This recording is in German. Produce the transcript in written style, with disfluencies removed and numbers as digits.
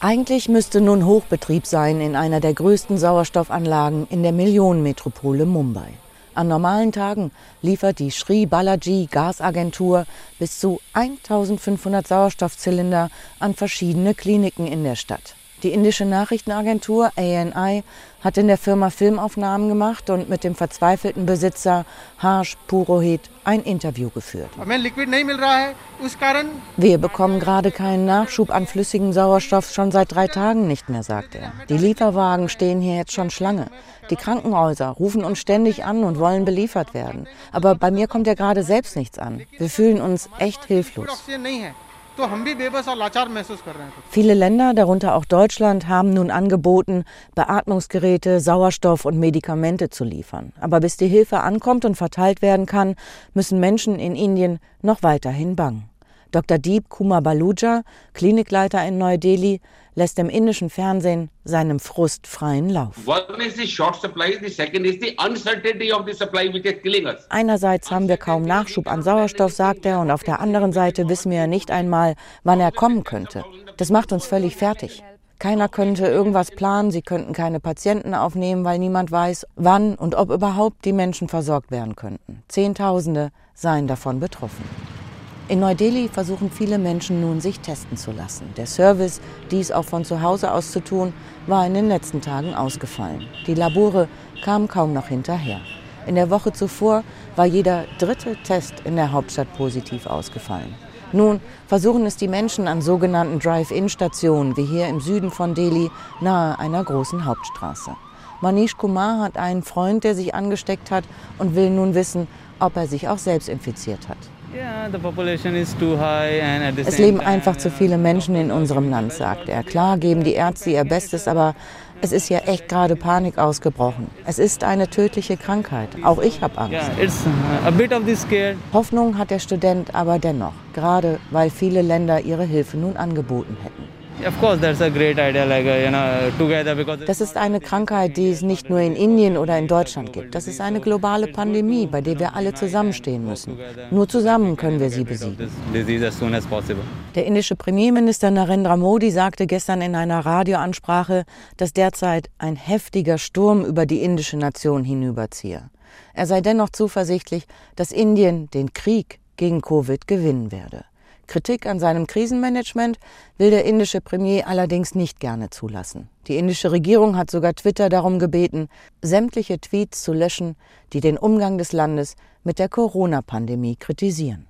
Eigentlich müsste nun Hochbetrieb sein in einer der größten Sauerstoffanlagen in der Millionenmetropole Mumbai. An normalen Tagen liefert die Shri Balaji Gasagentur bis zu 1500 Sauerstoffzylinder an verschiedene Kliniken in der Stadt. Die indische Nachrichtenagentur ANI hat in der Firma Filmaufnahmen gemacht und mit dem verzweifelten Besitzer Harsh Purohit ein Interview geführt. Wir bekommen gerade keinen Nachschub an flüssigem Sauerstoff schon seit 3 Tagen nicht mehr, sagt er. Die Lieferwagen stehen hier jetzt schon Schlange. Die Krankenhäuser rufen uns ständig an und wollen beliefert werden. Aber bei mir kommt ja gerade selbst nichts an. Wir fühlen uns echt hilflos. Viele Länder, darunter auch Deutschland, haben nun angeboten, Beatmungsgeräte, Sauerstoff und Medikamente zu liefern. Aber bis die Hilfe ankommt und verteilt werden kann, müssen Menschen in Indien noch weiterhin bangen. Dr. Deep Kumar Baluja, Klinikleiter in Neu-Delhi, lässt im indischen Fernsehen seinem Frust freien Lauf. Einerseits haben wir kaum Nachschub an Sauerstoff, sagt er, und auf der anderen Seite wissen wir nicht einmal, wann er kommen könnte. Das macht uns völlig fertig. Keiner könnte irgendwas planen, sie könnten keine Patienten aufnehmen, weil niemand weiß, wann und ob überhaupt die Menschen versorgt werden könnten. Zehntausende seien davon betroffen. In Neu-Delhi versuchen viele Menschen nun, sich testen zu lassen. Der Service, dies auch von zu Hause aus zu tun, war in den letzten Tagen ausgefallen. Die Labore kamen kaum noch hinterher. In der Woche zuvor war jeder 3. Test in der Hauptstadt positiv ausgefallen. Nun versuchen es die Menschen an sogenannten Drive-In-Stationen, wie hier im Süden von Delhi, nahe einer großen Hauptstraße. Manish Kumar hat einen Freund, der sich angesteckt hat und will nun wissen, ob er sich auch selbst infiziert hat. Es leben einfach zu viele Menschen in unserem Land, sagt er. Klar geben die Ärzte ihr Bestes, aber es ist ja echt gerade Panik ausgebrochen. Es ist eine tödliche Krankheit. Auch ich habe Angst. Hoffnung hat der Student aber dennoch, gerade weil viele Länder ihre Hilfe nun angeboten hätten. Das ist eine Krankheit, die es nicht nur in Indien oder in Deutschland gibt. Das ist eine globale Pandemie, bei der wir alle zusammenstehen müssen. Nur zusammen können wir sie besiegen. Der indische Premierminister Narendra Modi sagte gestern in einer Radioansprache, dass derzeit ein heftiger Sturm über die indische Nation hinüberziehe. Er sei dennoch zuversichtlich, dass Indien den Krieg gegen Covid gewinnen werde. Kritik an seinem Krisenmanagement will der indische Premier allerdings nicht gerne zulassen. Die indische Regierung hat sogar Twitter darum gebeten, sämtliche Tweets zu löschen, die den Umgang des Landes mit der Corona-Pandemie kritisieren.